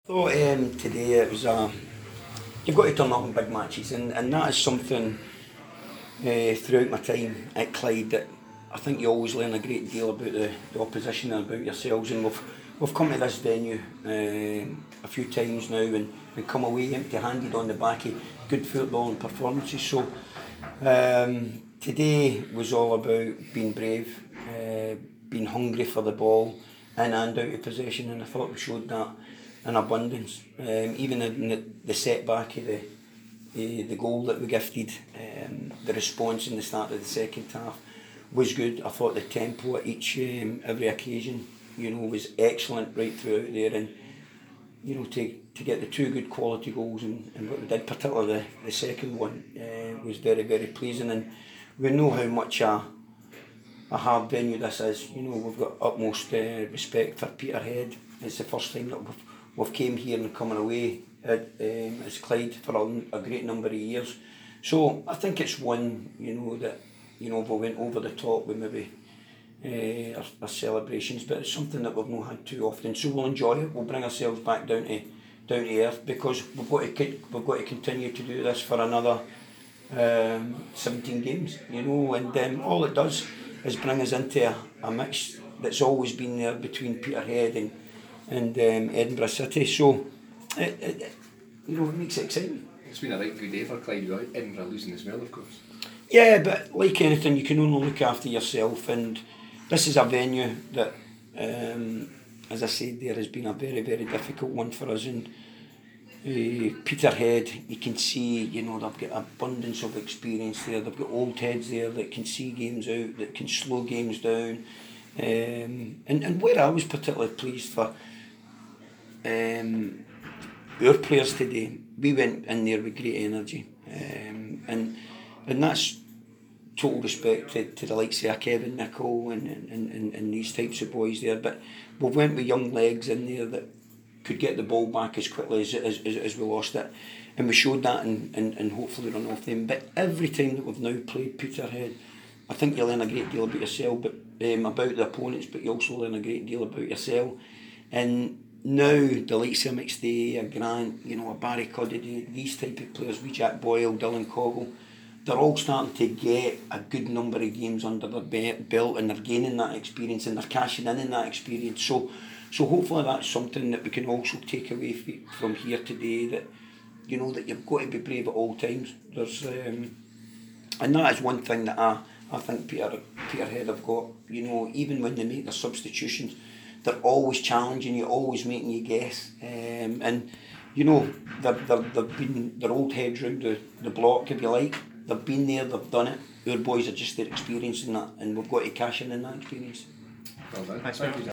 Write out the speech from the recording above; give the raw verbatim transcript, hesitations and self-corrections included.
thought um, today it was a, you've got to turn up in big matches, and, and that is something uh, throughout my time at Clyde that I think you always learn a great deal about the, the opposition and about yourselves. And we've we've come to this venue uh, a few times now and, and come away empty-handed on the back of good football and performances. So um, today was all about being brave, uh, being hungry for the ball, in and out of possession, and I thought we showed that in abundance. Um, even in the, the setback of the, the the goal that we gifted, um, the response in the start of the second half was good. I thought the tempo at each um, every occasion, you know, was excellent right throughout there, and you know, to to get the two good quality goals and, and what we did, particularly the, the second one, uh, was very very pleasing. And we know how much a a hard venue this is. You know, we've got utmost uh, respect for Peterhead. It's the first time that we've we've came here and coming away at, um, as Clyde for a, a great number of years. So I think it's one, you know, that, you know, we went over the top with maybe uh, our, our celebrations, but it's something that we've not had too often. So we'll enjoy it. We'll bring ourselves back down to down to earth, because we've got to we've got to continue to do this for another um, seventeen games. You know, and um, all it does is bring us into a, a mix that's always been there between Peterhead and and um, Edinburgh City. So it, it, it, you know, it makes it exciting. It's been a right good day for Clyde without Edinburgh losing as well, of course. Yeah, but like anything, you can only look after yourself, and this is a venue that, um, as I said, there has been a very, very difficult one for us. And uh, Peterhead, you can see, you know, they've got abundance of experience there. They've got old heads there that can see games out, that can slow games down. Um, and, and where I was particularly pleased for um, our players today, we went in there with great energy, um, and and that's total respect to, to the likes of Kevin Nicol and, and, and, and these types of boys there. But we went with young legs in there that could get the ball back as quickly as as, as, as we lost it, and we showed that and, and, and hopefully run off them. But every time that we've now played Peterhead, I think you learn a great deal about yourself, but um, about the opponents, but you also learn a great deal about yourself. And now the likes of McStay, a Grant, you know, a Barry Cuddidy, these type of players, we Jack Boyle, Dylan Coggle, they're all starting to get a good number of games under their belt, and they're gaining that experience and they're cashing in in that experience. So, so hopefully that's something that we can also take away from here today. That, you know, that you've got to be brave at all times. There's, um, and that is one thing that I. I think Peter Peterhead have got, you know, even when they make their substitutions, they're always challenging you, always making you guess. Um, and, you know, they've, they've, they've been their old heads round the, the block, if you like. They've been there, they've done it. Our boys are just their experience in that, and we've got to cash in in that experience. Well done. Thanks,